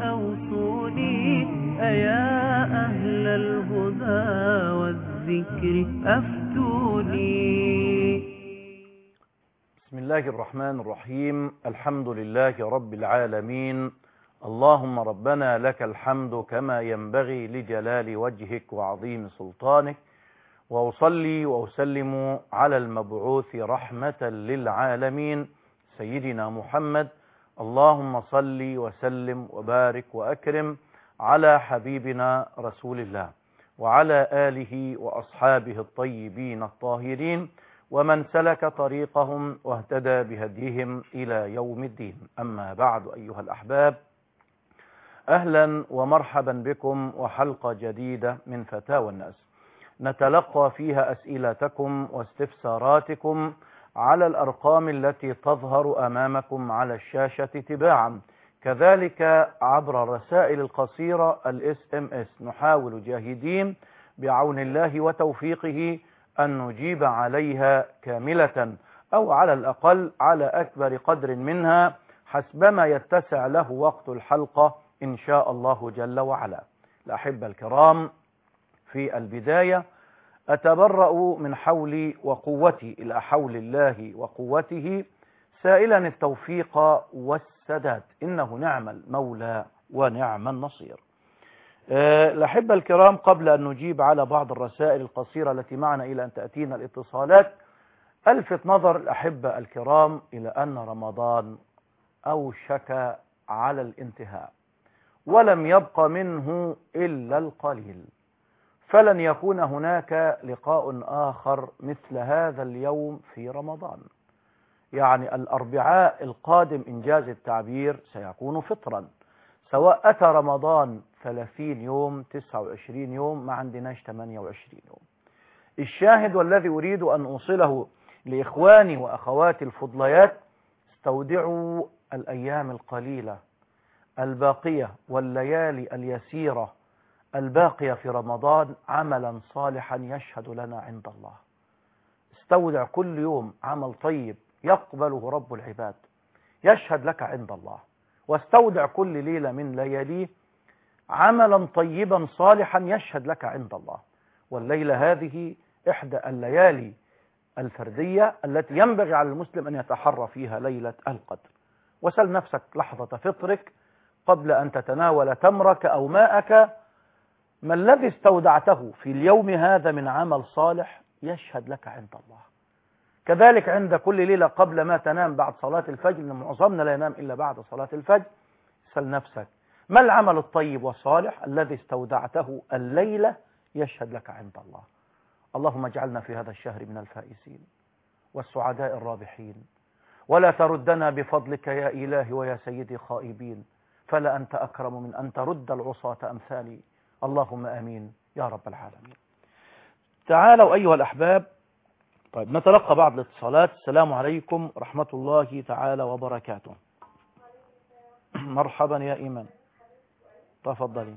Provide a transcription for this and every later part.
أوصوني أيا أهل الهدى والذكر أفتوني. بسم الله الرحمن الرحيم. الحمد لله رب العالمين. اللهم ربنا لك الحمد كما ينبغي لجلال وجهك وعظيم سلطانك، وأصلي وأسلم على المبعوث رحمة للعالمين سيدنا محمد. اللهم صل وسلم وبارك وأكرم على حبيبنا رسول الله وعلى آله وأصحابه الطيبين الطاهرين ومن سلك طريقهم واهتدى بهديهم إلى يوم الدين. أما بعد أيها الأحباب، أهلا ومرحبا بكم وحلقة جديدة من فتاوى الناس نتلقى فيها أسئلتكم واستفساراتكم على الأرقام التي تظهر أمامكم على الشاشة تباعا، كذلك عبر الرسائل القصيرة SMS. نحاول جاهدين بعون الله وتوفيقه أن نجيب عليها كاملة أو على الأقل على أكبر قدر منها حسبما يتسع له وقت الحلقة إن شاء الله جل وعلا. الأحبة الكرام، في البداية أتبرأ من حولي وقوتي إلى حول الله وقوته، سائلا التوفيق والسداد، إنه نعم المولى ونعم النصير. الأحبة الكرام، قبل أن نجيب على بعض الرسائل القصيرة التي معنا إلى أن تأتينا الاتصالات، ألفت نظر الأحبة الكرام إلى أن رمضان أوشك على الانتهاء ولم يبق منه إلا القليل، فلن يكون هناك لقاء آخر مثل هذا اليوم في رمضان. يعني الأربعاء القادم إنجاز التعبير سيكون فطرا، سواء أتى رمضان 30 يوم 29 يوم، ما عندناش 28 يوم. الشاهد والذي أريد أن أوصله لإخواني وأخواتي الفضليات: استودعوا الأيام القليلة الباقية والليالي اليسيرة الباقية في رمضان عملا صالحا يشهد لنا عند الله. استودع كل يوم عمل طيب يقبله رب العباد يشهد لك عند الله، واستودع كل ليلة من لياليه عملا طيبا صالحا يشهد لك عند الله. والليلة هذه إحدى الليالي الفردية التي ينبغي على المسلم أن يتحرى فيها ليلة القدر. وسل نفسك لحظة فطرك قبل أن تتناول تمرك أو ماءك: ما الذي استودعته في اليوم هذا من عمل صالح يشهد لك عند الله؟ كذلك عند كل ليلة قبل ما تنام بعد صلاة الفجر، لأن معظمنا لا ينام إلا بعد صلاة الفجر، سل نفسك: ما العمل الطيب والصالح الذي استودعته الليلة يشهد لك عند الله؟ اللهم اجعلنا في هذا الشهر من الفائزين والسعداء الرابحين، ولا تردنا بفضلك يا إلهي ويا سيدي خائبين، فلا أنت أكرم من أن ترد العصاة أمثالي. اللهم آمين يا رب العالمين. تعالوا أيها الأحباب، طيب نتلقى بعض الاتصالات. السلام عليكم ورحمة الله تعالى وبركاته. مرحبا يا إيمان، تفضلي.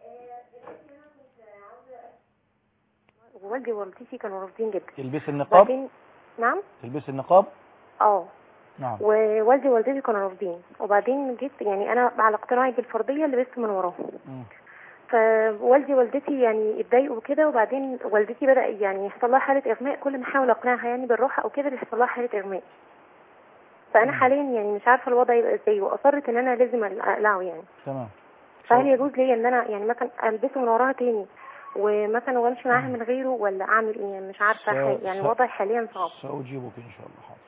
والدي ووالدتي كانوا رافضين جدا. تلبس النقاب؟ نعم. تلبس النقاب؟ نعم. ووالدي ووالدتي كانوا رافضين، وبعدين جيت يعني انا على اقتناعي بالفرضيه لبست من وراهم. فوالدي ووالدتي يعني اتضايقوا كده، وبعدين والدتي بدأ يعني يحصل لها حاله اغماء، كل ما احاول اقنعها يعني بالراحه او كده بيحصل لها حاله اغماء. فانا حاليا يعني مش عارفه الوضع يبقى ازاي، واصرت ان انا لازم اقلعه يعني. تمام. فهل يجوز لي ان انا يعني مثلا البسه من وراها تاني ومثلا وامشي معاها من غيره، ولا اعمل ايه؟ يعني مش عارفه يعني وضعي حاليا صعب. سأجيبك ان شاء الله. حاضر.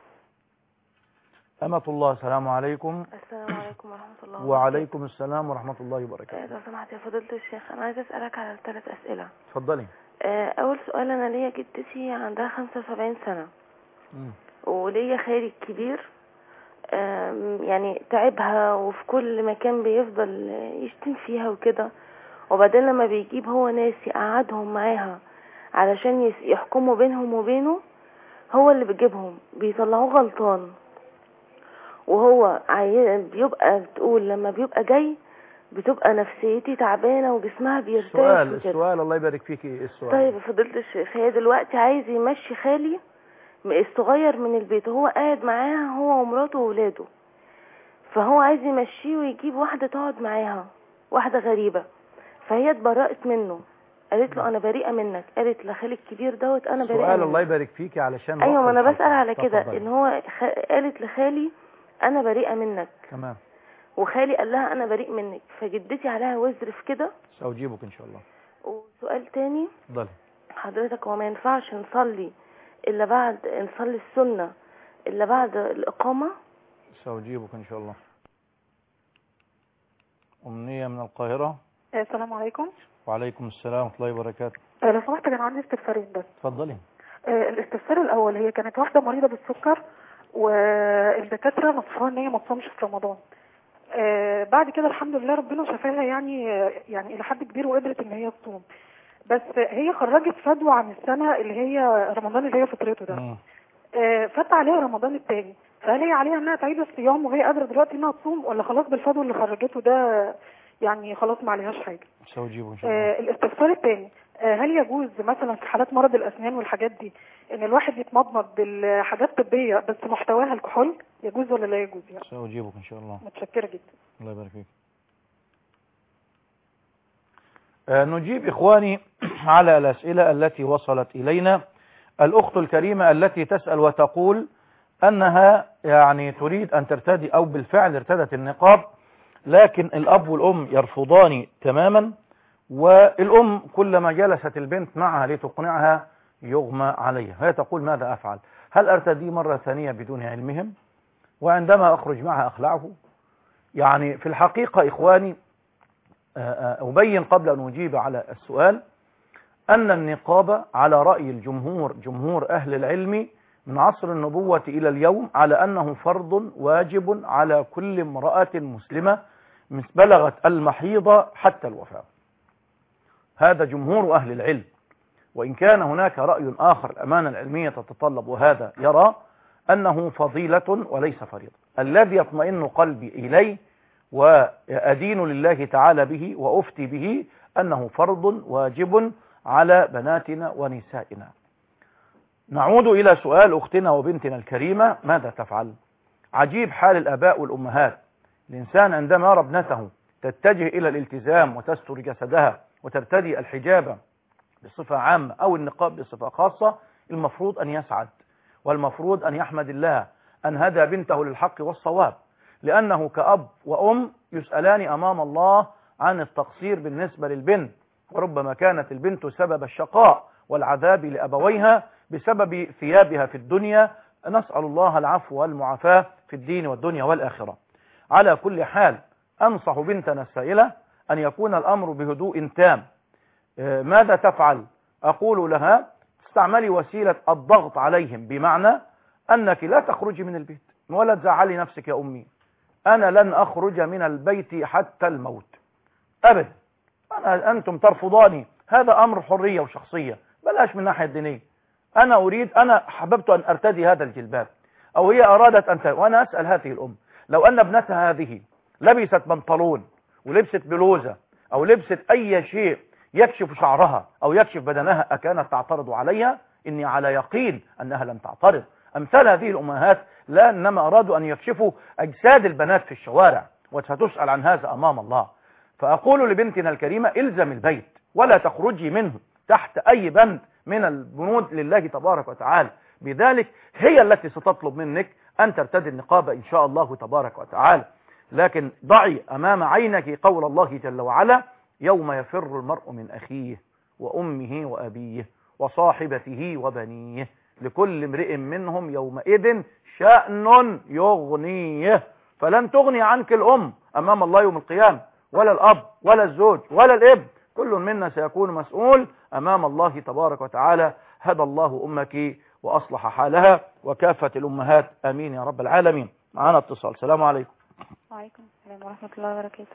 أمة الله، السلام عليكم. السلام عليكم ورحمة الله وبركاته. وعليكم السلام ورحمة الله وبركاته. لو سمحت يا فضيلة الشيخ، أنا عايزة أسألك على 3 أسئلة. اتفضلي. أول سؤال: أنا ليا جدتي عندها 75 سنة وليا خالي الكبير يعني تعبها، وفي كل مكان بيفضل يشتم فيها وكده، وبعدين لما بيجيب هو ناس يقعدهم معاها علشان يحكموا بينهم وبينه، هو اللي بيجيبهم بيطلعوه غلطان، وهو بيبقى بتقول لما بيبقى جاي بتبقى نفسيتي تعبانة وجسمها بيرتاح. السؤال الله يبارك فيكي، ايه السؤال؟ طيب فضلت الشيخ، هي دلوقتي عايز يمشي خالي الصغير من البيت، وهو قاعد معاها هو ومراته وولاده، فهو عايز يمشيه ويجيب واحدة تقعد معاها، واحدة غريبة. فهي اتبرأت منه، قالت له انا بريئة منك. قالت لخالي الكبير دوت انا بريئة سؤال منك. الله يبارك فيكي علشان ايوه، وقت ما انا الحلقة. بسأل على كده تفضلي. ان هو قالت لخالي انا بريئة منك، تمام. وخالي قال لها انا بريء منك، فجدتي عليها وزر في كده. سأجيبك ان شاء الله. وسؤال تاني اتفضلي. حضرتك، هو ما ينفعش نصلي السنة الا بعد الإقامة؟ سأجيبك ان شاء الله. أمنية من القاهرة. السلام عليكم. وعليكم السلام ورحمة الله وبركاته. لو سمحت كان عندي استفسارين بس. اتفضلي. الاستفسار الاول، هي كانت واحده مريضه بالسكر والدكاتره نصحوها ان هي ما تصومش في رمضان. بعد كده الحمد لله ربنا شفاها يعني الى حد كبير وقدرت ان هي تصوم. بس هي خرجت فدوى عن السنه اللي هي رمضان اللي هي فطرته ده. فات عليها رمضان الثاني، فهل هي عليها انها تعيد الصيام وهي قادره دلوقتي انها تصوم، ولا خلاص بالفدوى اللي خرجته ده يعني خلاص ما عليهاش حاجه؟ سأجيبه ان شاء الله. الاستفسار الثاني، هل يجوز مثلا في حالات مرض الاسنان والحاجات دي ان الواحد يتمضمض بالحاجات طبيه بس محتواها الكحول؟ يجوز ولا لا يجوز يعني؟ سأجيبك ان شاء الله. متشكره جدا. الله يبارك فيك. نجيب إخواني على الأسئلة التي وصلت إلينا. الأخت الكريمة التي تسأل وتقول أنها يعني تريد أن ترتدي أو بالفعل ارتدت النقاب، لكن الأب والأم يرفضان تماما، والأم كلما جلست البنت معها لتقنعها يغمى عليها. هي تقول ماذا أفعل؟ هل أرتدي مرة ثانية بدون علمهم؟ وعندما أخرج معها أخلعه؟ يعني في الحقيقة إخواني أبين قبل أن أجيب على السؤال أن النقاب على رأي الجمهور، جمهور أهل العلم من عصر النبوة إلى اليوم، على أنه فرض واجب على كل امرأة مسلمة بلغت المحيض حتى الوفاة. هذا جمهور أهل العلم، وإن كان هناك رأي آخر الأمانة العلمية تتطلب وهذا يرى أنه فضيلة وليس فريضة. الذي يطمئن قلبي إليه وأدين لله تعالى به وأفتي به أنه فرض واجب على بناتنا ونسائنا. نعود إلى سؤال أختنا وبنتنا الكريمة، ماذا تفعل؟ عجيب حال الآباء والأمهات. الإنسان عندما يرى ابنته تتجه إلى الالتزام وتستر جسدها وترتدي الحجاب بصفة عامة أو النقاب بصفة خاصة، المفروض أن يسعد، والمفروض أن يحمد الله أن هدى بنته للحق والصواب، لأنه كأب وأم يسألان أمام الله عن التقصير بالنسبة للبنت، وربما كانت البنت سبب الشقاء والعذاب لأبويها بسبب ثيابها في الدنيا. نسأل الله العفو والمعافاة في الدين والدنيا والآخرة. على كل حال أنصح بنتنا السائلة أن يكون الأمر بهدوء تام. ماذا تفعل؟ أقول لها استعملي وسيلة الضغط عليهم، بمعنى أنك لا تخرجي من البيت ولا تزعلي نفسك يا أمي، أنا لن أخرج من البيت حتى الموت أبدا. أنتم ترفضاني، هذا أمر حرية وشخصية، بلاش من الناحية الدينية. أنا حببت أن أرتدي هذا الجلباب، أو هي أرادت أن وأنا أسأل هذه الأم، لو أن ابنتها هذه لبست بنطلون ولبست بلوزة أو لبست أي شيء يكشف شعرها أو يكشف بدنها، أكانت تعترض عليها؟ إني على يقين أنها لم تعترض. أمثال هذه الأمهات لا، إنما أرادوا أن يكشفوا أجساد البنات في الشوارع، وستسأل عن هذا أمام الله. فأقول لبنتنا الكريمة إلزم البيت ولا تخرجي منه تحت أي بند من البنود لله تبارك وتعالى. بذلك هي التي ستطلب منك أن ترتدي النقاب إن شاء الله تبارك وتعالى. لكن ضعي أمام عينك قول الله جل وعلا: يوم يفر المرء من أخيه وأمه وأبيه وصاحبته وبنيه لكل امرئ منهم يومئذ شأن يغنيه. فلن تغني عنك الأم أمام الله يوم القيامة، ولا الأب ولا الزوج ولا الابن، كل منا سيكون مسؤول أمام الله تبارك وتعالى. هدى الله أمك وأصلح حالها وكافة الأمهات، آمين يا رب العالمين. معنا اتصال. السلام عليكم. وعليكم السلام ورحمة الله وبركاته.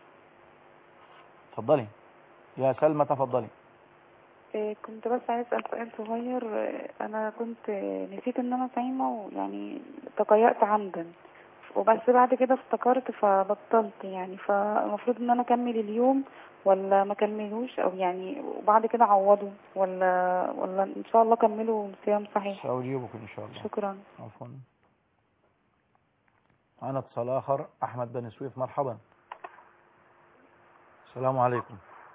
تفضلي يا سلمى، تفضلي. كنت بس عايز أسأل سؤال صغير. أنا كنت نسيت إن أنا صايمة، ويعني تقيأت عمدا، وبس بعد كده افتكرت فبطلت يعني. فالمفروض إن أنا أكمل اليوم ولا ما كملوش، أو يعني وبعد كده أعوضه، ولا إن شاء الله أكمله صيام صحيح؟ سأجيبك إن شاء الله. شكرا. عفوا. معنا اتصال آخر. أحمد بن سويف، مرحبا. السلام عليكم.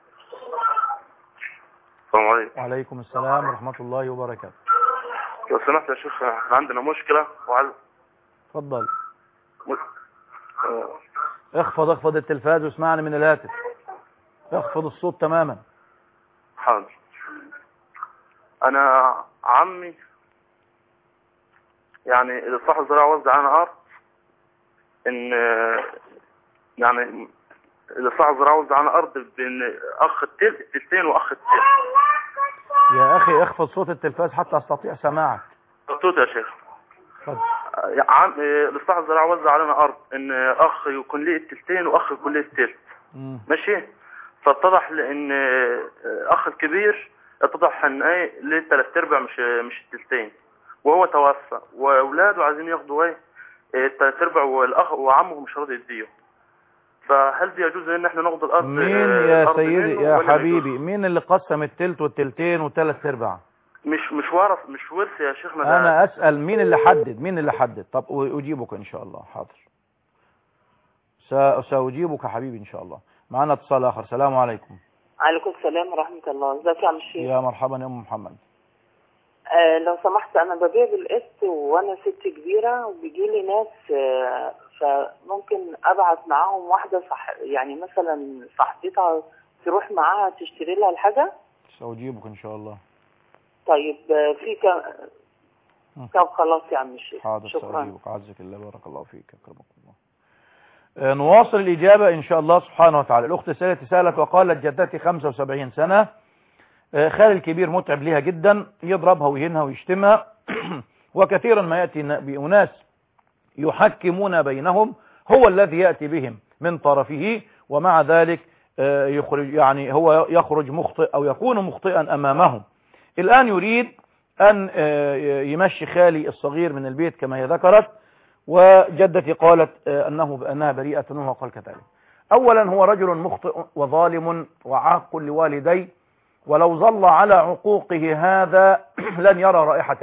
السلام عليكم. وعليكم السلام ورحمة الله وبركاته. لو سمحت يا شيخ، احنا عندنا مشكلة اتفضل. اخفض التلفاز واسمعني من الهاتف. اخفض الصوت تماما. حاضر. انا عمي يعني الاصلاح الزراعي وزع على ارض ان يعني الاصلاح الزراعي وزع على ارض بين اخ التلتين واخ التلت. يا اخي اخفض صوت التلفاز حتى استطيع سماعك. صوت يا شيخ. اتفضل. الاصلاح الزراعي وزع علينا ارض ان اخ يكون ليه التلتين واخ يكون ليه التلت. ماشي. فاتضح ان اخ الكبير اتضح ان ليه 3/4 مش التلتين، وهو توفى واولاده عايزين ياخدوا 3/4 والاخ وعمه مش راضي يديه. فهل دي يجوز ان احنا ناخد الارض؟ مين يا سيدي يا حبيبي مين اللي قسم التلت والتلتين و3/4؟ مش ورث يا شيخنا. انا اسال مين اللي حدد. طب اجيبك ان شاء الله. حاضر، ساجيبك حبيبي ان شاء الله. معنا اتصال اخر. السلام عليكم. عليكم السلام ورحمة الله. ازيك يا عم الشيخ؟ يا مرحبا يا ام محمد. لو سمحت، انا ببيع بالقسط وانا ست كبيرة وبيجي لي ناس، فممكن ابعت معاهم واحدة يعني مثلا صاحبتها تروح معاها تشتري لها الحاجة. ساجيبك ان شاء الله. طيب في طب خلاص يا عم الشيخ. حاضر. شكرا. ساجيبك. عزك الله، بارك الله فيك، اكرمك الله. نواصل الإجابة إن شاء الله سبحانه وتعالى. الأخت سألت وقالت جدتي 75 سنة، خالي الكبير متعب لها جدا، يضربها ويهنها ويشتمها وكثيرا ما يأتي بأناس يحكمون بينهم، هو الذي يأتي بهم من طرفه، ومع ذلك هو يخرج مخطئ أو يكون مخطئا أمامهم. الآن يريد أن يمشي خالي الصغير من البيت كما هي ذكرت، وجدتي قالت أنها بريئة منه وقال كذلك. أولا هو رجل مخطئ وظالم وعاق لوالديه، ولو ظل على عقوقه هذا لن يرى رائحة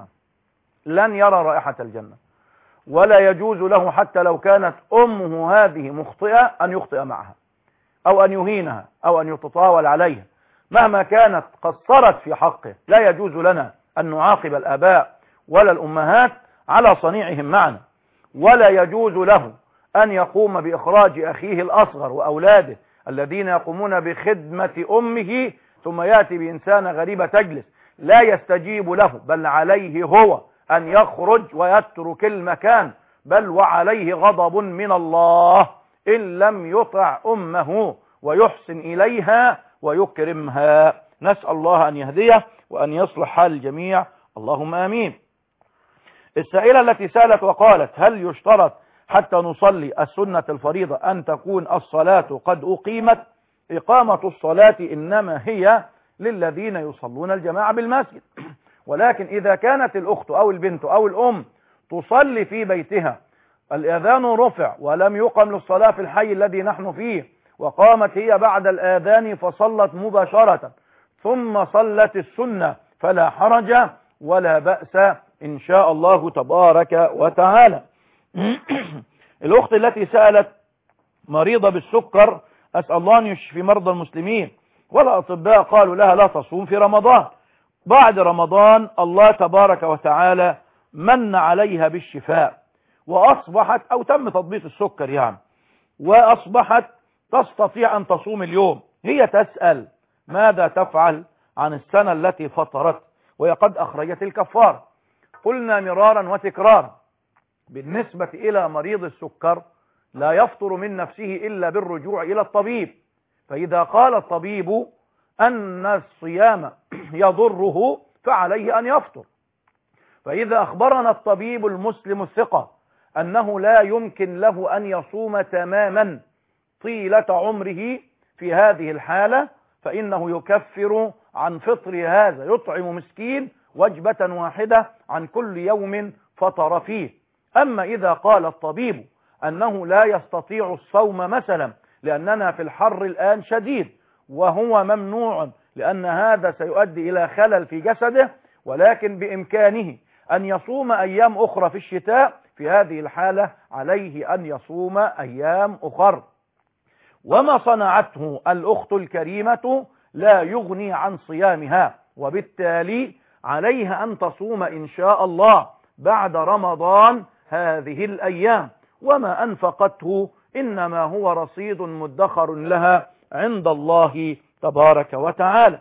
الجنة، ولا يجوز له حتى لو كانت أمه هذه مخطئة أن يخطئ معها أو أن يهينها أو أن يتطاول عليها مهما كانت قصرت في حقه. لا يجوز لنا أن نعاقب الآباء ولا الأمهات على صنيعهم معنا، ولا يجوز له أن يقوم بإخراج أخيه الأصغر وأولاده الذين يقومون بخدمة أمه ثم يأتي بإنسان غريبة تجلس لا يستجيب له، بل عليه هو أن يخرج ويترك المكان، بل وعليه غضب من الله إن لم يطع أمه ويحسن إليها ويكرمها. نسأل الله أن يهديه وأن يصلح حال الجميع، اللهم آمين. السائلة التي سألت وقالت هل يشترط حتى نصلي السنة الفريضة أن تكون الصلاة قد أقيمت؟ إقامة الصلاة إنما هي للذين يصلون الجماعة بالمسجد، ولكن إذا كانت الأخت أو البنت أو الأم تصلي في بيتها، الأذان رفع ولم يقم للصلاة في الحي الذي نحن فيه، وقامت هي بعد الآذان فصلت مباشرة ثم صلت السنة، فلا حرج ولا بأس إن شاء الله تبارك وتعالى. الأخت التي سألت مريضة بالسكر، أسأل الله أن يشفي مرضى المسلمين، والأطباء قالوا لها لا تصوم في رمضان. بعد رمضان الله تبارك وتعالى من عليها بالشفاء، وأصبحت أو تم تضبيط السكر يعني، وأصبحت تستطيع أن تصوم اليوم. هي تسأل ماذا تفعل عن السنة التي فطرت وهي قد أخرجت الكفار. قلنا مرارا وتكرارا بالنسبة إلى مريض السكر لا يفطر من نفسه إلا بالرجوع إلى الطبيب، فإذا قال الطبيب أن الصيام يضره فعليه أن يفطر. فإذا أخبرنا الطبيب المسلم الثقة أنه لا يمكن له أن يصوم تماما طيلة عمره في هذه الحالة، فإنه يكفر عن فطر هذا، يطعم مسكين وجبة واحدة عن كل يوم فطر فيه. أما إذا قال الطبيب أنه لا يستطيع الصوم مثلا لأننا في الحر الآن شديد وهو ممنوع لأن هذا سيؤدي إلى خلل في جسده، ولكن بإمكانه أن يصوم أيام أخرى في الشتاء، في هذه الحالة عليه أن يصوم أيام أخر. وما صنعته الأخت الكريمة لا يغني عن صيامها، وبالتالي عليها أن تصوم إن شاء الله بعد رمضان هذه الأيام، وما أنفقته إنما هو رصيد مدخر لها عند الله تبارك وتعالى.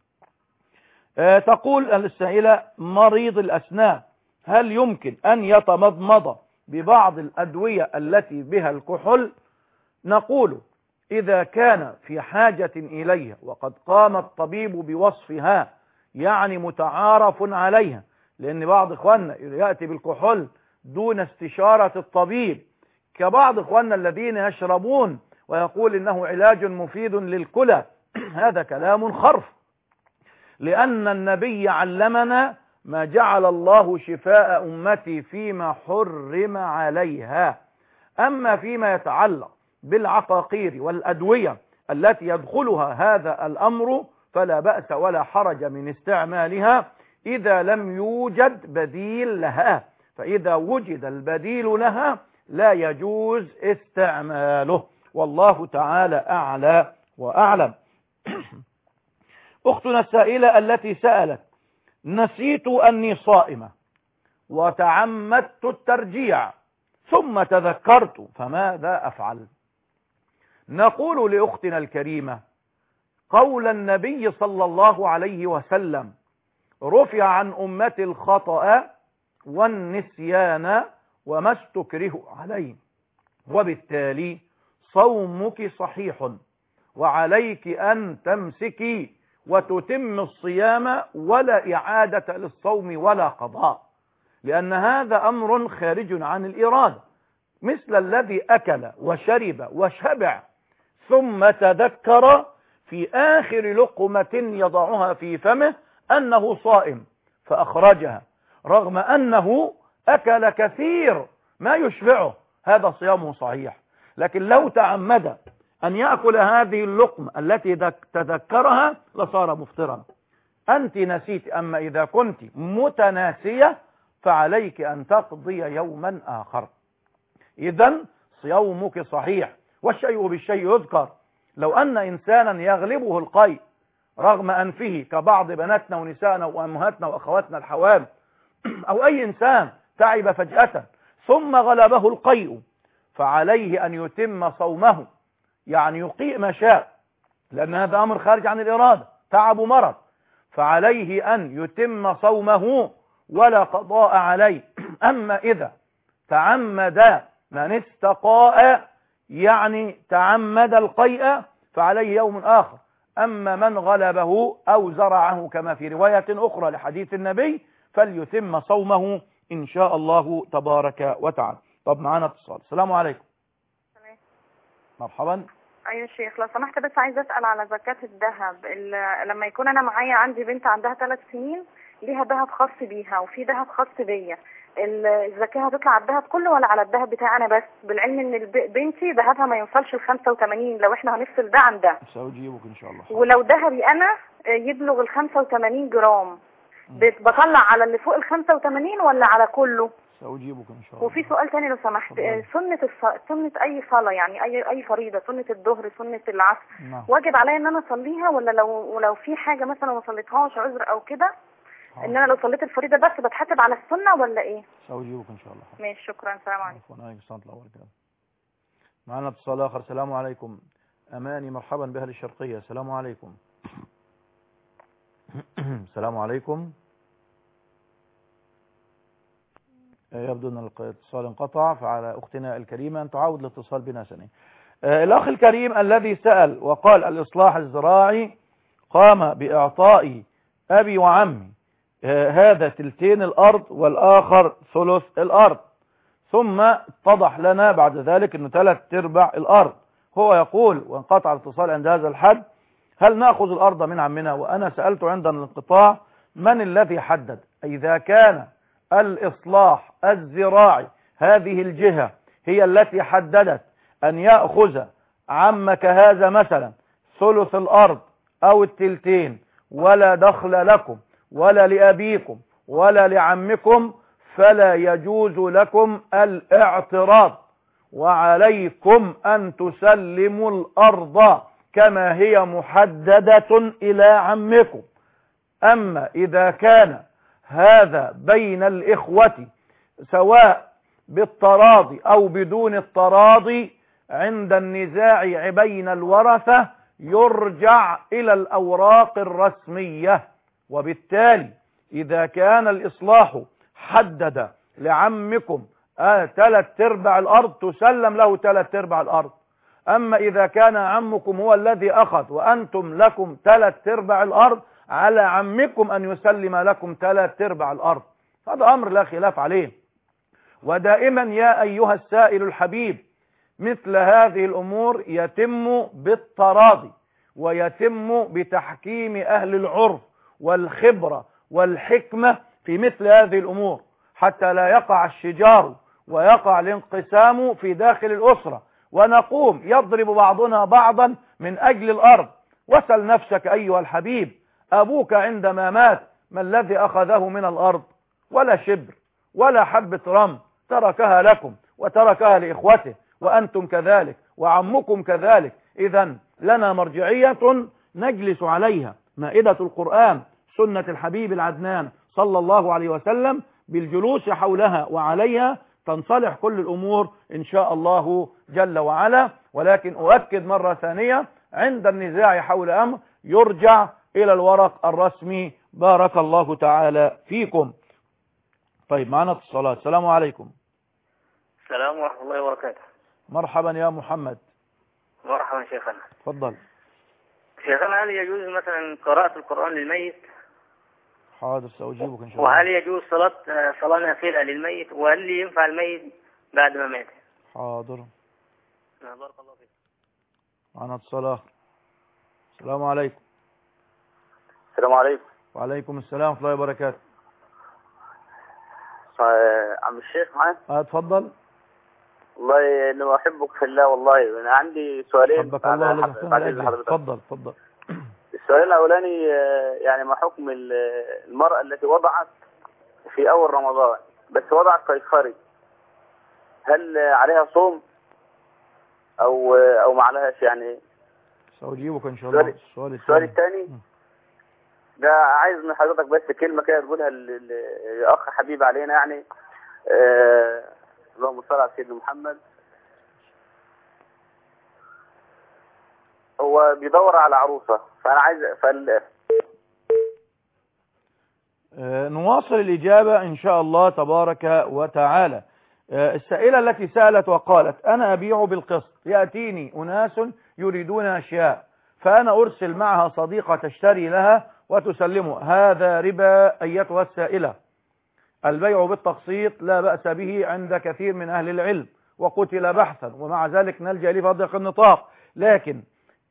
تقول السائلة: مريض الأسنان هل يمكن أن يتمضمض ببعض الأدوية التي بها الكحول؟ نقول: إذا كان في حاجة إليها وقد قام الطبيب بوصفها، يعني متعارف عليها، لأن بعض إخواننا يأتي بالكحول دون استشارة الطبيب، كبعض إخواننا الذين يشربون ويقول إنه علاج مفيد للكلى. هذا كلام خرف، لأن النبي علمنا: ما جعل الله شفاء أمتي فيما حرم عليها. أما فيما يتعلق بالعقاقير والأدوية التي يدخلها هذا الأمر فلا بأس ولا حرج من استعمالها إذا لم يوجد بديل لها، فإذا وجد البديل لها لا يجوز استعماله، والله تعالى أعلى وأعلم. أختنا السائلة التي سألت: نسيت أني صائمة وتعمدت الترجيع ثم تذكرت، فماذا أفعل؟ نقول لأختنا الكريمة: قول النبي صلى الله عليه وسلم: رفع عن أمتي الخطأ والنسيان وما استكره عليه، وبالتالي صومك صحيح، وعليك أن تمسكي وتتم الصيام ولا إعادة للصوم ولا قضاء، لأن هذا أمر خارج عن الإرادة، مثل الذي أكل وشرب وشبع ثم تذكر في آخر لقمة يضعها في فمه أنه صائم فأخرجها رغم أنه أكل كثير ما يشبعه، هذا صيامه صحيح. لكن لو تعمد أن يأكل هذه اللقمة التي تذكرها لصار مفطرا. أنت نسيت، أما إذا كنت متناسية فعليك أن تقضي يوما آخر. إذن صيامك صحيح، والشيء بالشيء يذكر. لو أن إنسانا يغلبه القيء رغم أنفه كبعض بناتنا ونسائنا وأمهاتنا وأخواتنا الحوام، أو أي إنسان تعب فجأة ثم غلبه القيء، فعليه أن يتم صومه، يعني يقيء ما شاء، لأن هذا أمر خارج عن الإرادة، تعب ومرض، فعليه أن يتم صومه ولا قضاء عليه. أما إذا تعمد من استقاء، يعني تعمد القيء، فعليه يوم آخر. أما من غلبه أو زرعه كما في رواية أخرى لحديث النبي فليتم صومه إن شاء الله تبارك وتعالى. طب معانا اتصال. السلام عليكم. تمام. مرحبا. ايوه شيخ، لو سمحت بس عايزه اسال على زكاه الذهب. لما يكون انا معايا عندي بنت عندها 3 سنين ليها ذهب خاص بيها وفي ذهب خاص بيا، الزكاه هتطلع على الذهب كله ولا على الذهب بتاعي انا بس؟ بالعلم ان بنتي ذهبها ما يوصلش ل 85 لو احنا هنفصل ده عن ده، سأجيبك ان شاء الله. ولو ذهبي انا يبلغ ال 85 جرام بطلع على اللي فوق ال 85 ولا على كله؟ سأجيبك ان شاء الله. وفي سؤال تاني لو سمحت، سنة اي صلاة، يعني اي فريضة، سنة الظهر، سنة العصر، واجب عليا ان انا اصليها، ولا لو في حاجة مثلا ما صليتهاش عذر او كده ان انا لو صليت الفريضة بس بتحاسب على السنة ولا ايه؟ سأجيبك ان شاء الله. ماشي، شكرا. السلام عليكم. معنا اتصال اخر. السلام عليكم. اماني مرحبا باهل الشرقية. السلام عليكم. السلام عليكم. يبدو أن الاتصال انقطع، فعلى أختنا الكريمة أن تعاود الاتصال بنا ثانيا. الأخ الكريم الذي سأل وقال: الإصلاح الزراعي قام بإعطاء أبي وعمي هذا 2/3 الأرض والآخر 1/3 الأرض، ثم اتضح لنا بعد ذلك أنه 3/4 الأرض. هو يقول وانقطع الاتصال عند هذا الحد: هل نأخذ الأرض من عمنا؟ وأنا سألت عند الانقطاع من الذي حدد؟ إذا كان الإصلاح الزراعي هذه الجهة هي التي حددت أن يأخذ عمك هذا مثلا 1/3 الأرض أو 2/3 ولا دخل لكم ولا لأبيكم ولا لعمكم، فلا يجوز لكم الاعتراض، وعليكم أن تسلموا الأرض كما هي محددة إلى عمكم. أما إذا كان هذا بين الإخوة سواء بالتراضي أو بدون التراضي، عند النزاع بين الورثة يرجع إلى الأوراق الرسمية. وبالتالي إذا كان الإصلاح حدد لعمكم 3/4 الأرض، تسلم له 3/4 الأرض. أما إذا كان عمكم هو الذي أخذ وأنتم لكم 3/4 الأرض، على عمكم أن يسلم لكم 3/4 الأرض. هذا أمر لا خلاف عليه. ودائما يا أيها السائل الحبيب، مثل هذه الأمور يتم بالتراضي، ويتم بتحكيم أهل العرف والخبرة والحكمة في مثل هذه الأمور، حتى لا يقع الشجار ويقع الانقسام في داخل الأسرة، ونقوم يضرب بعضنا بعضا من أجل الأرض. وسل نفسك أيها الحبيب، أبوك عندما مات ما الذي أخذه من الأرض؟ ولا شبر ولا حبة رمل، تركها لكم وتركها لإخوته، وأنتم كذلك وعمكم كذلك. إذن لنا مرجعية نجلس عليها، مائدة القرآن، سنة الحبيب العدنان صلى الله عليه وسلم، بالجلوس حولها وعليها تنصلح كل الأمور إن شاء الله جل وعلا. ولكن أؤكد مرة ثانية، عند النزاع حول أمر يرجع إلى الورق الرسمي. بارك الله تعالى فيكم. طيب، معنا اتصالات. السلام عليكم. السلام ورحمة الله وبركاته. مرحبا يا محمد. مرحبا شيخنا. تفضل. شيخنا، هل يجوز مثلا قراءة القرآن للميت؟ حاضر، سأجيبك إن شاء الله. وهل يجوز صلاة نافلة للميت؟ وهل ينفع الميت بعد ما مات؟ حاضر. بارك الله فيك. معنا اتصال آخر. السلام عليكم. السلام عليكم. وعليكم السلام ورحمة الله وبركاته. عم الشيخ معاك؟ اتفضل. والله اني احبك في الله. والله انا عندي سؤالين. حبك الله الذي احسن. اتفضل. السؤال الاولاني، يعني ما حكم المرأة التي وضعت في اول رمضان بس وضعت قيصري، هل عليها صوم او ما عليهاش؟ يعني سأجيبك ان شاء الله. السؤال الثاني ده، عايز من حضرتك بس كلمة كده تقولها لأخ حبيب علينا، يعني اللهم صل على سيدنا محمد. هو بيدور على عروسة، فأنا عايز نواصل الإجابة إن شاء الله تبارك وتعالى. السائلة التي سألت وقالت: أنا أبيع بالقسط، يأتيني أناس يريدون أشياء، فأنا أرسل معها صديقة تشتري لها وتسلمه، هذا ربا أيتها السائلة. البيع بالتقسيط لا بأس به عند كثير من أهل العلم، وقتل بحثا، ومع ذلك نلجأ لفضيق النطاق. لكن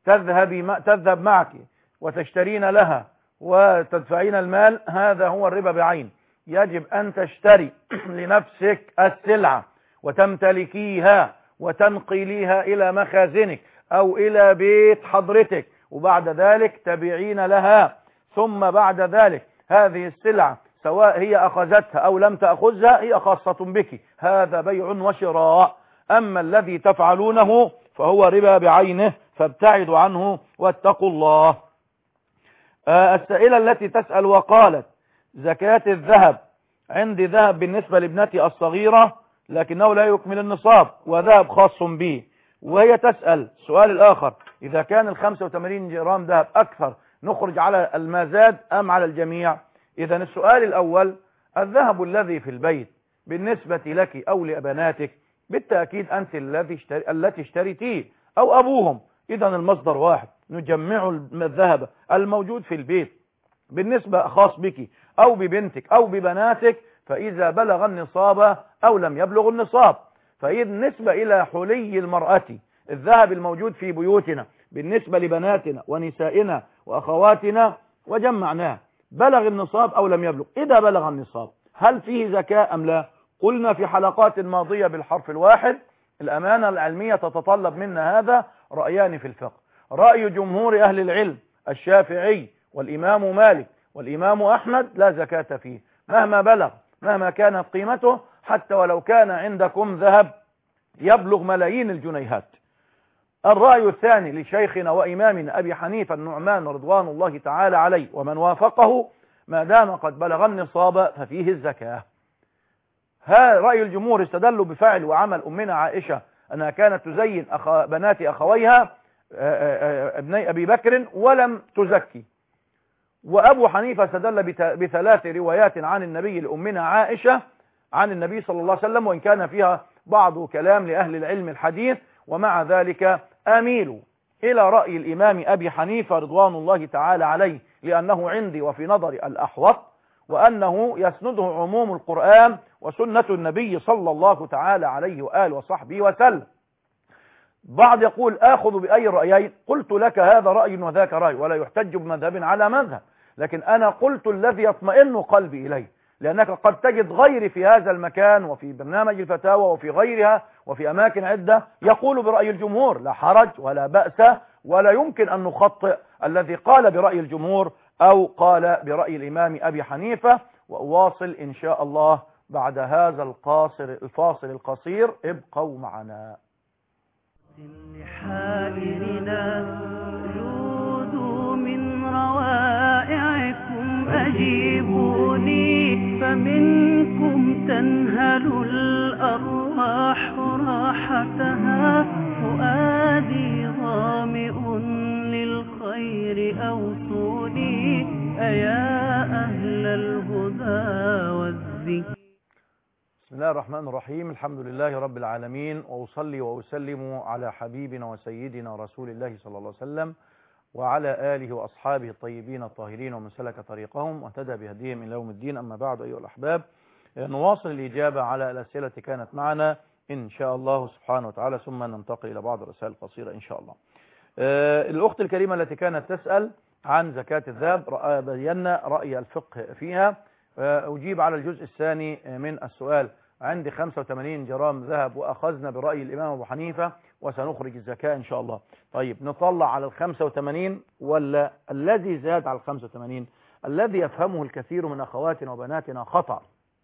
تذهب معك وتشترين لها وتدفعين المال، هذا هو الربا بعين. يجب أن تشتري لنفسك السلعة وتمتلكيها وتنقليها إلى مخازنك أو إلى بيت حضرتك، وبعد ذلك تبيعين لها. ثم بعد ذلك هذه السلعة سواء هي أخذتها أو لم تأخذها هي خاصة بك، هذا بيع وشراء. أما الذي تفعلونه فهو ربا بعينه، فابتعدوا عنه واتقوا الله. السائلة التي تسأل وقالت: زكاة الذهب، عندي ذهب بالنسبة لابنتي الصغيرة لكنه لا يكمل النصاب وذهب خاص به. وهي تسأل السؤال الآخر: إذا كان 85 جرام ذهب أكثر نخرج على المازاد أم على الجميع؟ إذا السؤال الأول: الذهب الذي في البيت بالنسبة لك أو لبناتك بالتأكيد أنت التي اشتريتيه أو أبوهم، إذا المصدر واحد، نجمع الذهب الموجود في البيت بالنسبة خاص بك أو ببنتك أو ببناتك، فإذا بلغ النصاب أو لم يبلغ النصاب. فإذا بالنسبة إلى حلي المرأة، الذهب الموجود في بيوتنا بالنسبة لبناتنا ونسائنا وأخواتنا وجمعناه، بلغ النصاب أو لم يبلغ. إذا بلغ النصاب هل فيه زكاة أم لا؟ قلنا في حلقات ماضية بالحرف الواحد، الأمانة العلمية تتطلب منا هذا رأيان في الفقه: رأي جمهور أهل العلم الشافعي والإمام مالك والإمام أحمد لا زكاة فيه مهما بلغ، مهما كانت قيمته، حتى ولو كان عندكم ذهب يبلغ ملايين الجنيهات. الرأي الثاني لشيخنا وإمامنا أبي حنيفة النعمان رضوان الله تعالى عليه ومن وافقه: ما دام قد بلغ النصاب ففيه الزكاة. ها رأي الجمهور استدلوا بفعل وعمل أمنا عائشة أنها كانت تزين بنات أخويها ابني أبي بكر ولم تزكي. وأبو حنيفة استدل بثلاث روايات عن النبي لأمنا عائشة عن النبي صلى الله عليه وسلم، وإن كان فيها بعض كلام لأهل العلم الحديث، ومع ذلك أميل إلى رأي الإمام أبي حنيفة رضوان الله تعالى عليه، لأنه عندي وفي نظري الأحوط، وأنه يسنده عموم القرآن وسنة النبي صلى الله تعالى عليه وآله وصحبه وسلم. بعض يقول آخذ بأي رأيين؟ قلت لك هذا رأي وذاك رأي، ولا يحتج بمذهب على مذهب، لكن أنا قلت الذي يطمئن قلبي إليه، لأنك قد تجد غيري في هذا المكان وفي برنامج الفتاوى وفي غيرها وفي أماكن عدة يقول برأي الجمهور، لا حرج ولا بأس، ولا يمكن أن نخطئ الذي قال برأي الجمهور أو قال برأي الإمام أبي حنيفة. وأواصل إن شاء الله بعد هذا الفاصل القصير، ابقوا معنا. لحائرنا جودوا من روائعكم أجيبوني، فمنكم تنهل الأرواح راحتها، فؤادي ظامئ للخير أوصوني، أيا أهل الهدى والذكر. بسم الله الرحمن الرحيم، الحمد لله رب العالمين، وأصلي وأسلم على حبيبنا وسيدنا رسول الله صلى الله عليه وسلم وعلى آله وأصحابه الطيبين الطاهرين ومن سلك طريقهم واهتدى بهديهم إلى يوم الدين. أما بعد أيها الأحباب، نواصل الإجابة على الأسئلة التي كانت معنا إن شاء الله سبحانه وتعالى، ثم ننتقل إلى بعض الرسائل القصيرة إن شاء الله. الأخت الكريمة التي كانت تسأل عن زكاة الذهب، بينا رأي الفقه فيها. أجيب على الجزء الثاني من السؤال. عندي 85 جرام ذهب وأخذنا برأي الإمام أبو حنيفة وسنخرج الزكاة إن شاء الله. طيب نطلع على 85 ولا الذي زاد على 85؟ الذي يفهمه الكثير من أخواتنا وبناتنا خطأ،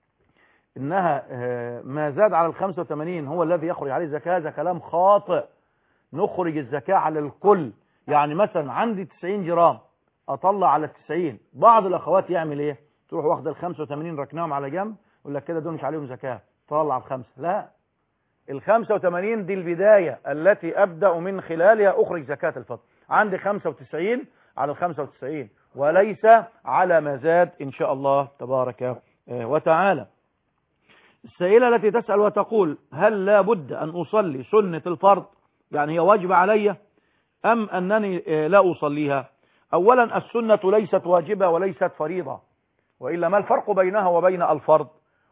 إنها ما زاد على 85 هو الذي يخرج عليه الزكاة. هذا كلام خاطئ. نخرج الزكاة على الكل. يعني مثلا عندي 90 جرام أطلع على 90. بعض الأخوات يعمل إيه؟ تروح واخد ال 85 ركناهم على جنب، يقول لك كده دول مش عليهم زكاة، طلع الخمسة. لا، ال 85 دي البداية التي أبدأ من خلالها أخرج زكاة الفطر. عندي 95 على ال 95 وليس على ما زاد إن شاء الله تبارك وتعالى. السائلة التي تسأل وتقول: هل لا بد أن أصلي سنة الفرض؟ يعني هي واجبة علي أم أنني لا أصليها؟ أولا السنة ليست واجبة وليست فريضة، وإلا ما الفرق بينها وبين الفرض؟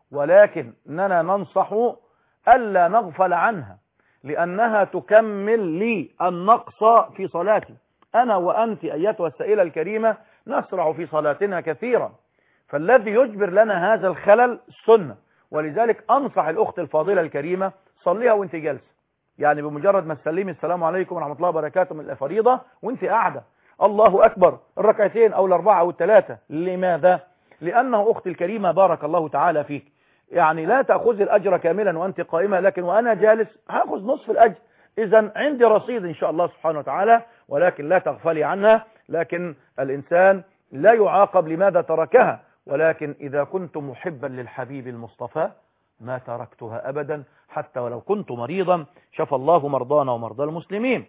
ولكننا ننصح ألا نغفل عنها، لأنها تكمل لي النقص في صلاتي. أنا وأنت أيتها السائلة الكريمة نسرع في صلاتنا كثيرا، فالذي يجبر لنا هذا الخلل السنة. ولذلك أنصح الأخت الفاضلة الكريمة صليها وانت جالسة، يعني بمجرد ما تسلمي السلام عليكم ورحمة الله وبركاته من الفريضة وانت قاعدة، الله أكبر، الركعتين أو الأربعة أو الثلاثة. لماذا؟ لأنه أختي الكريمة بارك الله تعالى فيك، يعني لا تأخذ الأجر كاملا وأنت قائمة، لكن وأنا جالس هأخذ نصف الأجر. إذا عندي رصيد إن شاء الله سبحانه وتعالى، ولكن لا تغفلي عنها. لكن الإنسان لا يعاقب لماذا تركها، ولكن إذا كنت محبا للحبيب المصطفى ما تركتها أبدا، حتى ولو كنت مريضا. شفى الله مرضانا ومرضى المسلمين.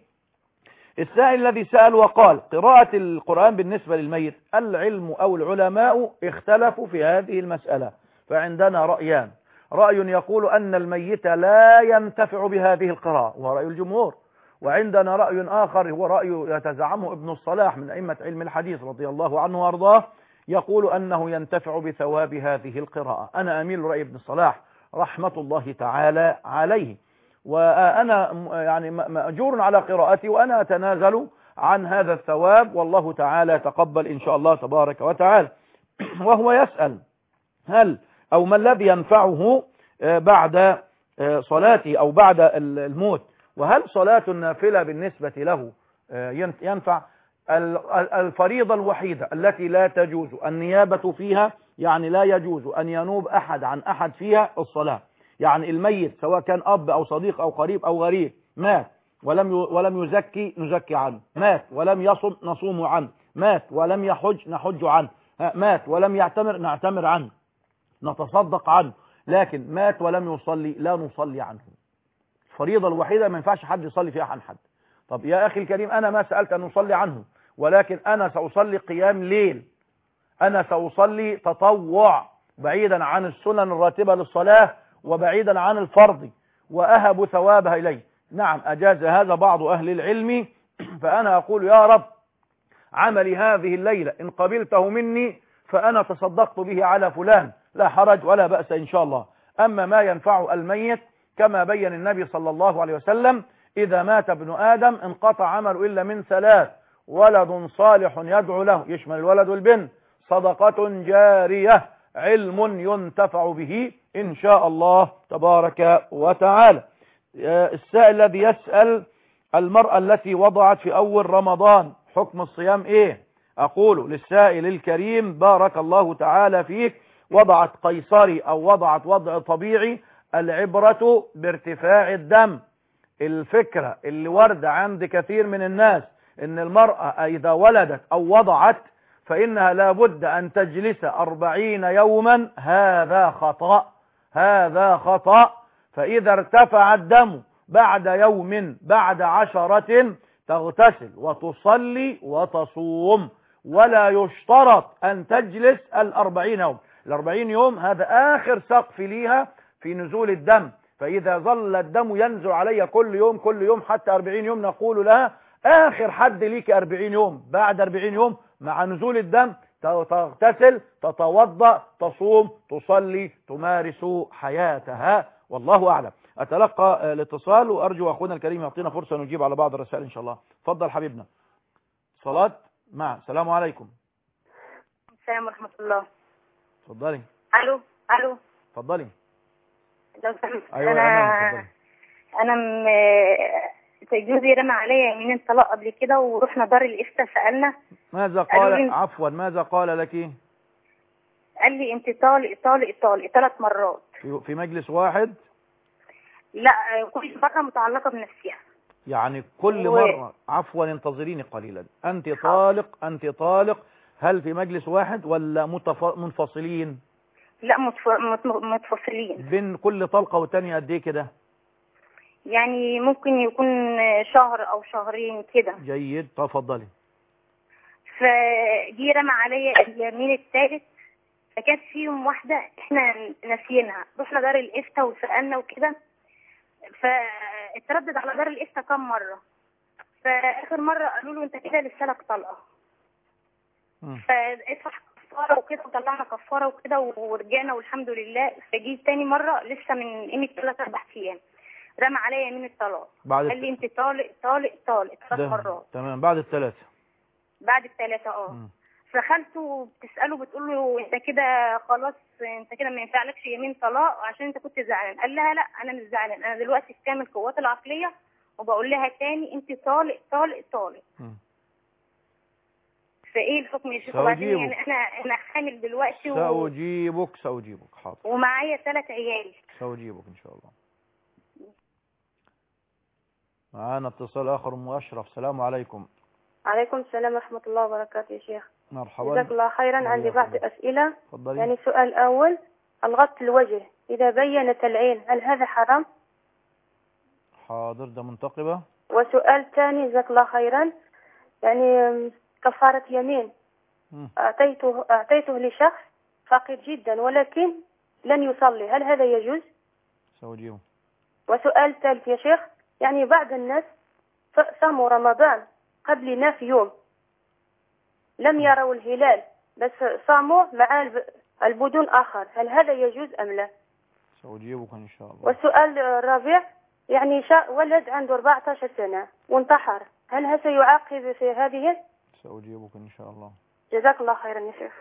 السائل الذي سأل وقال: قراءة القرآن بالنسبة للميت، العلم أو العلماء اختلفوا في هذه المسألة، فعندنا رأيان. رأي يقول أن الميت لا ينتفع بهذه القراءة وهو رأي الجمهور، وعندنا رأي آخر هو رأي يتزعمه ابن الصلاح من أئمة علم الحديث رضي الله عنه وأرضاه، يقول أنه ينتفع بثواب هذه القراءة. أنا أميل رأي ابن الصلاح رحمة الله تعالى عليه، وأنا يعني مأجور على قراءتي وأنا أتنازل عن هذا الثواب، والله تعالى يتقبل إن شاء الله تبارك وتعالى. وهو يسأل: هل أو ما الذي ينفعه بعد صلاته أو بعد الموت؟ وهل صلاة النافلة بالنسبة له ينفع؟ الفريضة الوحيدة التي لا تجوز النيابة فيها يعني لا يجوز أن ينوب أحد عن أحد فيها الصلاة. يعني الميت سواء كان أب أو صديق أو قريب أو غريب مات ولم يزكي نزكي عنه، مات ولم يصم نصوم عنه، مات ولم يحج نحج عنه، مات ولم يعتمر نعتمر عنه، نتصدق عنه، لكن مات ولم يصلي لا نصلي عنه. الفريضة الوحيدة ما ينفعش حد يصلي فيها عن حد. طب يا أخي الكريم، أنا ما سألت أن نصلي عنه، ولكن أنا سأصلي قيام ليل، أنا سأصلي تطوع بعيدا عن السنن الراتبة للصلاة وبعيدا عن الفرض، وأهب ثوابها إليه. نعم أجاز هذا بعض أهل العلم، فأنا أقول يا رب عملي هذه الليلة إن قبلته مني فأنا تصدقت به على فلان، لا حرج ولا بأس إن شاء الله. أما ما ينفع الميت كما بين النبي صلى الله عليه وسلم: إذا مات ابن آدم انقطع عمله إلا من ثلاث: ولد صالح يدعو له، يشمل الولد والبنت، صدقة جارية، علم ينتفع به إن شاء الله تبارك وتعالى. السائل الذي يسأل: المرأة التي وضعت في أول رمضان حكم الصيام إيه؟ أقول للسائل الكريم بارك الله تعالى فيك: وضعت قيصري أو وضعت وضع طبيعي، العبرة بارتفاع الدم. الفكرة اللي وردة عند كثير من الناس إن المرأة إذا ولدت أو وضعت فإنها لابد أن تجلس 40 يوما، هذا خطأ، هذا خطأ. فإذا ارتفع الدم بعد يوم بعد 10 تغتسل وتصلي وتصوم، ولا يشترط أن تجلس 40 يوم. 40 يوم هذا آخر سقف ليها في نزول الدم، فإذا ظل الدم ينزل علي كل يوم كل يوم حتى 40 يوم نقول لها آخر حد ليك 40 يوم. بعد 40 يوم مع نزول الدم تغتسل، تتوضأ، تصوم، تصلي، تمارس حياتها، والله أعلم. أتلقى الاتصال وأرجو أخونا الكريم يعطينا فرصة نجيب على بعض الرسائل إن شاء الله. تفضل حبيبنا. صلاة مع السلام عليكم. السلام ورحمة الله. تفضلي. ألو. تفضلي. لو سمحت. أيوة أنا جوزي رمى عليا يمين طلاق قبل كده، ورحنا دار الإفتاء سألنا. ماذا قال؟ عفوا، ماذا قال لك؟ قال لي أنت طالق طالق طالق 3 مرات. في مجلس واحد؟ لا، كل مرة متعلقة بنفسها. يعني كل مرة. عفوا انتظريني قليلا. أنت طالق أنت طالق، هل في مجلس واحد ولا منفصلين؟ لا، متفصلين. بين كل طلقة والتانية قد ايه كده؟ يعني ممكن يكون شهر أو شهرين كده. جيد، تفضلي. فجي رمى عليا اليمين الثالث، فكانت فيهم واحدة احنا ناسيينها، رحنا دار الإفتاء وسألنا وكده، فاتردد على دار الإفتاء كم مرة، فآخر مرة قالوا له انت كده لسه لك طلقة، فادفع كفارة وكده، وطلعنا كفارة وكده ورجعنا والحمد لله. فجي تاني مرة لسه من قيمة 3-4 أيام رمى عليا يمين الطلاق، قال لي انت طالق طالق طالق 3 مرات. تمام. بعد الثلاثة فخالته بتسأله بتقول له انت كده خلاص، انت كده ما ينفعلكش يمين طلاق عشان انت كنت زعلان. قال لها لا انا مش زعلان، انا دلوقتي في كامل قوات العقلية وبقول لها تاني انت طالق طالق طالق. فايه الحكم يا شيخ؟ وبعدين يعني انا حامل دلوقتي سأجيبك حاضر، ومعايا 3 عيال. سأجيبك ان شاء الله. معانا اتصال اخر. ام اشرف، السلام عليكم. عليكم السلام ورحمة الله وبركاته يا شيخ. مرحبا. جزاك الله خيرا. عندي بعض أسئلة. فضلي. يعني سؤال أول: الغط الوجه إذا بينت العين هل هذا حرام؟ حاضر، ده منتقبة. وسؤال ثاني جزاك الله خيرا، يعني كفارة يمين أعطيته لشخص فقير جدا ولكن لن يصلي، هل هذا يجوز؟ سأجيبه. وسؤال ثالث يا شيخ، يعني بعض الناس صاموا رمضان قبلنا في يوم، لم يروا الهلال بس صاموا مع البدون آخر، هل هذا يجوز أم لا؟ سأجيبك إن شاء الله. والسؤال الرابع، يعني ولد عنده 14 سنة وانتحر، هل هذا يعاقب في هذه؟ سأجيبك إن شاء الله. جزاك الله خيرا يا شيخ.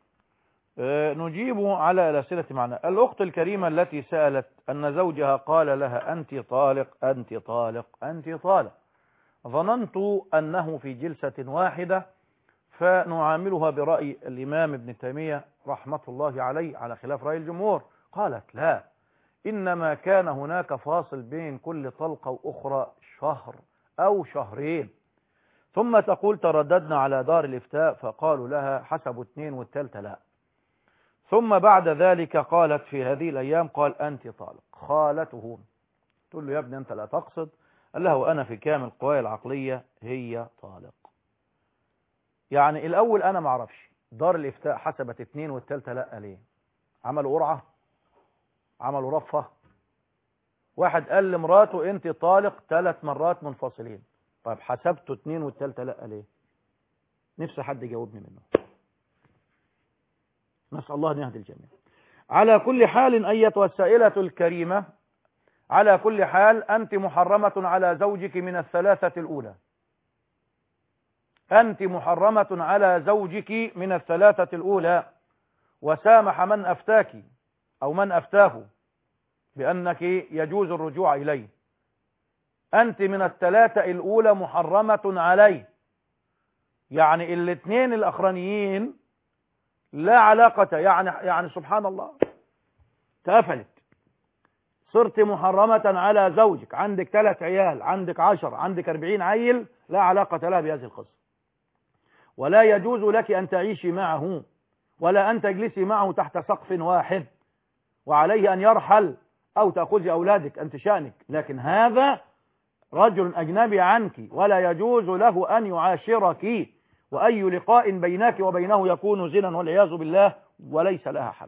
نجيب على الأسئلة معنا. الأخت الكريمة التي سألت أن زوجها قال لها أنت طالق أنت طالق أنت طالق، ظننت أنه في جلسة واحدة فنعاملها برأي الإمام ابن تيمية رحمة الله عليه على خلاف رأي الجمهور. قالت لا، إنما كان هناك فاصل بين كل طلقة وأخرى شهر أو شهرين. ثم تقول ترددنا على دار الإفتاء فقالوا لها حسبوا 2 والثالثة لا. ثم بعد ذلك قالت في هذه الأيام قال أنت طالق. خالته تقول له يا ابني أنت لا تقصد، قال له وأنا في كامل قواي العقلية هي طالق. يعني الأول أنا ما اعرفش دار الإفتاء حسبت 2 والثالثة لا ليه؟ عملوا قرعة؟ عملوا رفة؟ واحد قال لمراته أنت طالق 3 مرات منفصلين، طيب حسبته 2 والثالثة لا ليه؟ نفسي حد يجاوبني منه. نسأل الله أن يهدي الجميع. على كل حال أيتها السائلة الكريمة، على كل حال أنت محرمة على زوجك من الثلاثة الأولى. أنت محرمة على زوجك من الثلاثة الأولى، وسامح من أفتاك أو من أفتاه بأنك يجوز الرجوع إليه. أنت من الثلاثة الأولى محرمة عليه، يعني الاثنين الأخرانيين لا علاقة، يعني سبحان الله تقفلت. صرت محرمة على زوجك، عندك 3 عيال، عندك 10، عندك 40 عيل، لا علاقة لها بهذه القصة، ولا يجوز لك أن تعيشي معه ولا أن تجلسي معه تحت سقف واحد، وعليه أن يرحل أو تأخذي أولادك، أنت شأنك. لكن هذا رجل أجنبي عنك ولا يجوز له أن يعاشرك، وأي لقاء بينك وبينه يكون زنا والعياذ بالله، وليس لها حل.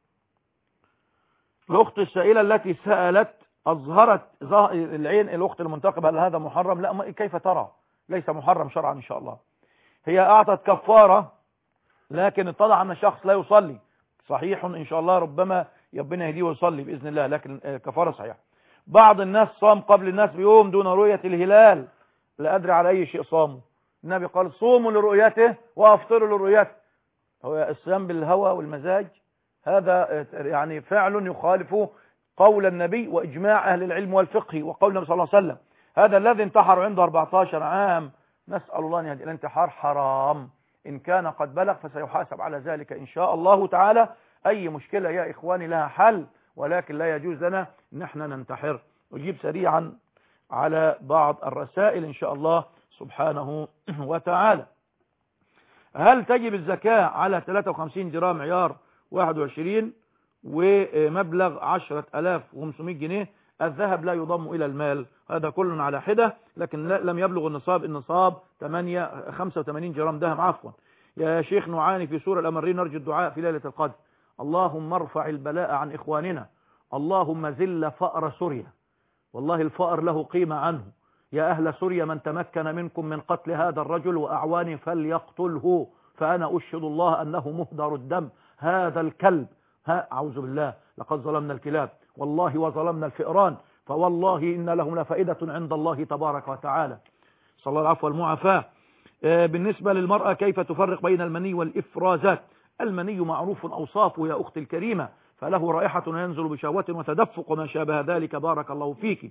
الأخت السائلة التي سألت أظهرت العين، الأخت المنتقبة، هل هذا محرم؟ لا، كيف ترى؟ ليس محرم شرعا إن شاء الله. هي أعطت كفارة لكن اتضح أن الشخص لا يصلي، صحيح إن شاء الله، ربما ربنا يهديه ويصلي بإذن الله، لكن كفارة صحيح. بعض الناس صام قبل الناس بيوم دون رؤية الهلال، لا أدري على أي شيء صاموا. النبي قال صوموا لرؤيته وأفطروا لرؤيته. هو الصيام بالهوى والمزاج هذا يعني فعل يخالف قول النبي وإجماع أهل العلم والفقه وقول النبي صلى الله عليه وسلم. هذا الذي انتحر عنده 14 عام، نسأل الله أن يهدي. الانتحار حرام، إن كان قد بلغ فسيحاسب على ذلك إن شاء الله تعالى. أي مشكلة يا إخواني لها حل، ولكن لا يجوز لنا أن احنا ننتحر. أجيب سريعا على بعض الرسائل إن شاء الله سبحانه وتعالى. هل تجب الزكاة على 53 جرام عيار 21 ومبلغ 10,500 جنيه؟ الذهب لا يضم إلى المال، هذا كل على حدة، لكن لم يبلغ النصاب 85 جرام ذهب عفوا. يا شيخ نعاني في سورة الأمرين، نرجو الدعاء في ليلة القدر. اللهم ارفع البلاء عن إخواننا، اللهم زل فأر سوريا، والله الفأر له قيمة عنه. يا أهل سوريا من تمكن منكم من قتل هذا الرجل وأعوانه فليقتله، فأنا أشهد الله أنه مهدر الدم. هذا الكلب، أعوذ بالله، لقد ظلمنا الكلاب والله وظلمنا الفئران، فوالله إن لهم لفائدة عند الله تبارك وتعالى. صلى الله العفو والمعافاة. بالنسبة للمرأة كيف تفرق بين المني والإفرازات؟ المني معروف أوصافه يا أختي الكريمة، فله رائحة ينزل بشهوة وتدفق وما شابه ذلك، بارك الله فيك.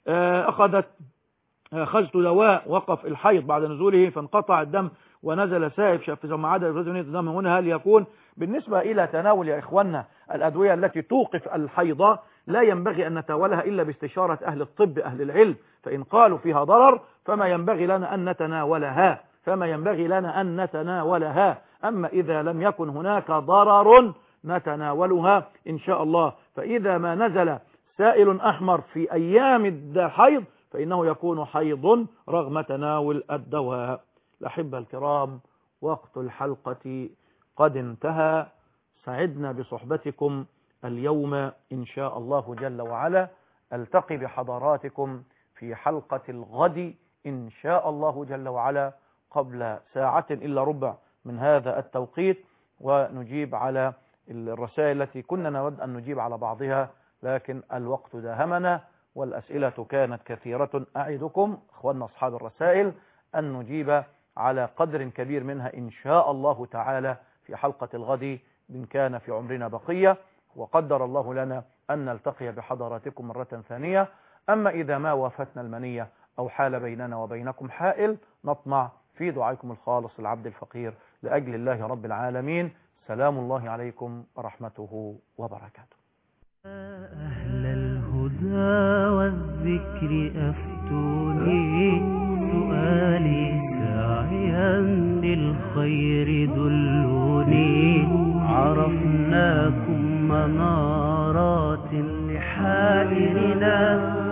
أخذت دواء وقف الحيض بعد نزوله فانقطع الدم ونزل سائب شفز وما عدا الدم، هنا هل يكون؟ بالنسبة إلى تناول يا إخواننا الأدوية التي توقف الحيض لا ينبغي أن نتناولها إلا باستشارة أهل الطب أهل العلم، فإن قالوا فيها ضرر فما ينبغي لنا أن نتناولها، أما إذا لم يكن هناك ضرر نتناولها إن شاء الله. فإذا ما نزل سائل أحمر في أيام الحيض فإنه يكون حيض رغم تناول الدواء. الأحبة الكرام، وقت الحلقة قد انتهى، سعدنا بصحبتكم اليوم إن شاء الله جل وعلا. ألتقي بحضراتكم في حلقة الغد إن شاء الله جل وعلا قبل ساعة إلا ربع من هذا التوقيت، ونجيب على الرسائل التي كنا نود أن نجيب على بعضها، لكن الوقت داهمنا والأسئلة كانت كثيرة. أعدكم أخواننا أصحاب الرسائل أن نجيب على قدر كبير منها إن شاء الله تعالى في حلقة الغد إن كان في عمرنا بقية، وقدر الله لنا أن نلتقي بحضراتكم مرة ثانية. أما إذا ما وافتنا المنية أو حال بيننا وبينكم حائل، نطمع في دعائكم الخالص العبد الفقير لأجل الله رب العالمين. سلام الله عليكم ورحمته وبركاته. أهل الهدى والذكر أفتوني سؤالي ساعيا للخير دلوني عرفناكم منارات لحائرنا